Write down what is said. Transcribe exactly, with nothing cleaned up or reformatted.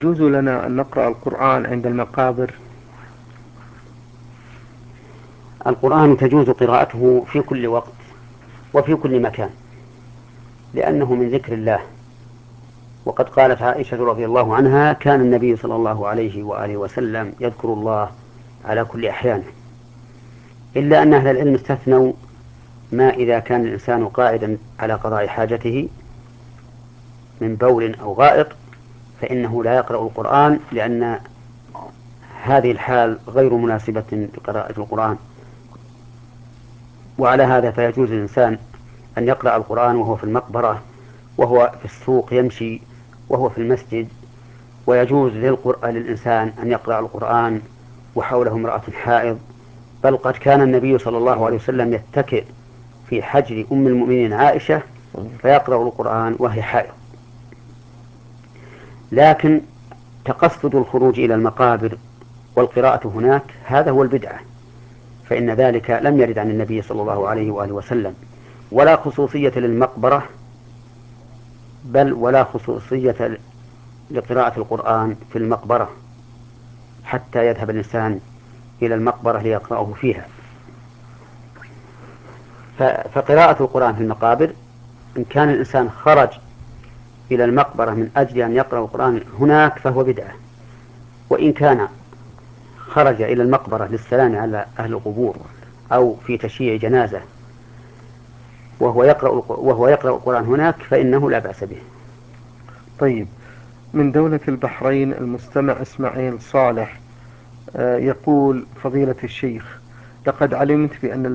يجوز لنا أن نقرأ القرآن عند المقابر؟ القرآن تجوز قراءته في كل وقت وفي كل مكان، لأنه من ذكر الله. وقد قالت عائشة رضي الله عنها: كان النبي صلى الله عليه وآله وسلم يذكر الله على كل أحيانه، إلا أن أهل العلم استثنوا ما إذا كان الإنسان قاعدا على قضاء حاجته من بول أو غائط، فإنه لا يقرأ القرآن، لأن هذه الحال غير مناسبة لقراءة القرآن. وعلى هذا فيجوز للإنسان أن يقرأ القرآن وهو في المقبرة، وهو في السوق يمشي، وهو في المسجد. ويجوز للإنسان أن يقرأ القرآن وحوله امرأة حائض، بل قد كان النبي صلى الله عليه وسلم يتكئ في حجر أم المؤمنين عائشة فيقرأ القرآن وهي حائض. لكن تقصد الخروج إلى المقابر والقراءة هناك هذا هو البدعة، فإن ذلك لم يرد عن النبي صلى الله عليه وآله وسلم، ولا خصوصية للمقبرة، بل ولا خصوصية لقراءة القرآن في المقبرة حتى يذهب الإنسان إلى المقبرة ليقرأه فيها. فقراءة القرآن في المقابر، إن كان الإنسان خرج إلى المقبرة من أجل أن يقرأ القرآن هناك فهو بدعة، وإن كان خرج إلى المقبرة للسلام على أهل القبور أو في تشييع جنازة وهو يقرأ وهو يقرأ القرآن هناك فإنه لا بأس به. طيب، من دولة البحرين المستمع إسماعيل صالح يقول: فضيلة الشيخ، لقد علمت بأن